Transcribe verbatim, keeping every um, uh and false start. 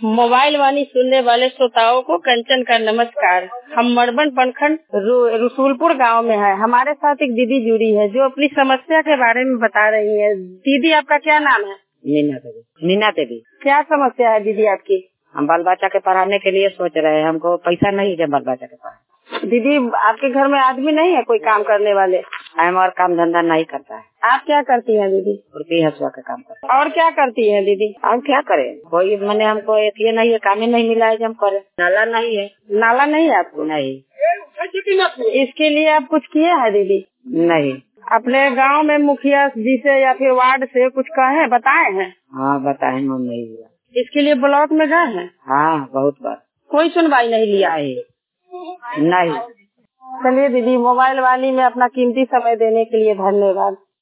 Mobile वाणी सुनने वाले श्रोताओं को कंचन का नमस्कार। हम मड़बन प्रखंड रसूलपुर गांव में है। हमारे साथ एक दीदी जुड़ी है जो अपनी समस्या के बारे में बता रही है। दीदी, आपका क्या नाम है? मीना देवी। मीना देवी। क्या समस्या है दीदी आपकी? हम बाल बच्चा के पढ़ाने के लिए सोच रहे हैं, हमको पैसा नहीं है बाल बच्चा के पढ़ाने। दीदी, आपके घर में आदमी नहीं है कोई काम करने वाले? हमारा काम धंधा नहीं करता है। आप क्या करती हैं दीदी? खुरपी हसुआ का काम करता है। और क्या करती हैं दीदी? हम क्या करें, कोई मैंने हमको एक ये नहीं है, काम ही नहीं मिला है जो हम करें। नाला नहीं है। नाला नहीं है आपको? नहीं। इसके लिए आप कुछ किए हैं दीदी? नहीं। अपने गांव में मुखिया जी से या फिर वार्ड से कुछ कहे बताए हैं? हाँ बताए, नहीं हुआ। इसके लिए ब्लॉक में गए हैं? हाँ बहुत बार। कोई सुनवाई नहीं लिया? नहीं। चलिए दीदी, मोबाइल वाली में अपना कीमती समय देने के लिए धन्यवाद।